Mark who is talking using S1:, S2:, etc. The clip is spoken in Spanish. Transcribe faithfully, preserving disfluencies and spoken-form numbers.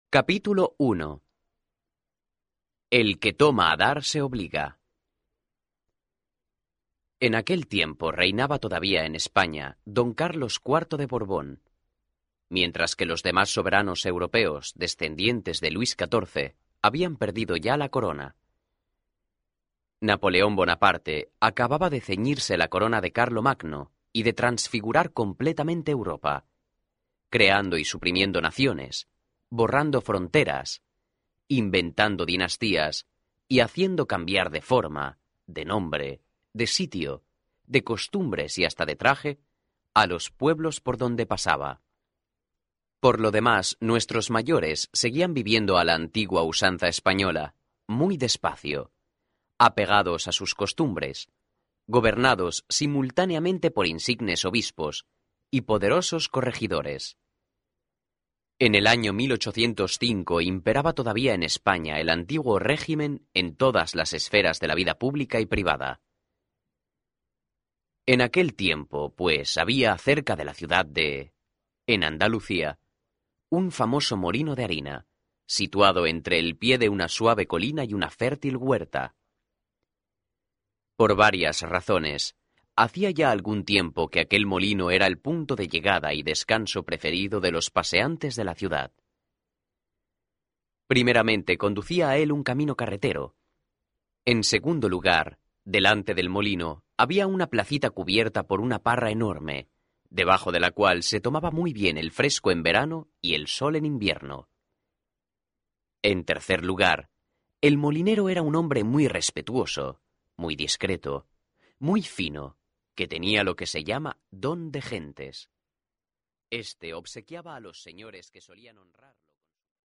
S1: Capítulo uno. El que toma a dar se obliga. En aquel tiempo reinaba todavía en España don Carlos cuarto de Borbón, mientras que los demás soberanos europeos, descendientes de Luis catorce, habían perdido ya la corona. Napoleón Bonaparte acababa de ceñirse la corona de Carlomagno y de transfigurar completamente Europa, creando y suprimiendo naciones, borrando fronteras, inventando dinastías y haciendo cambiar de forma, de nombre, de sitio, de costumbres y hasta de traje a los pueblos por donde pasaba. Por lo demás, nuestros mayores seguían viviendo a la antigua usanza española, muy despacio, apegados a sus costumbres, gobernados simultáneamente por insignes obispos y poderosos corregidores. En el año mil ochocientos cinco imperaba todavía en España el antiguo régimen en todas las esferas de la vida pública y privada. En aquel tiempo, pues, había cerca de la ciudad de... en Andalucía, un famoso molino de harina, situado entre el pie de una suave colina y una fértil huerta. Por varias razones, hacía ya algún tiempo que aquel molino era el punto de llegada y descanso preferido de los paseantes de la ciudad. Primeramente, conducía a él un camino carretero. En segundo lugar, delante del molino, había una placita cubierta por una parra enorme, debajo de la cual se tomaba muy bien el fresco en verano y el sol en invierno. En tercer lugar, el molinero era un hombre muy respetuoso, muy discreto, muy fino, que tenía lo que se llama don de gentes. Este obsequiaba a los señores que solían honrar.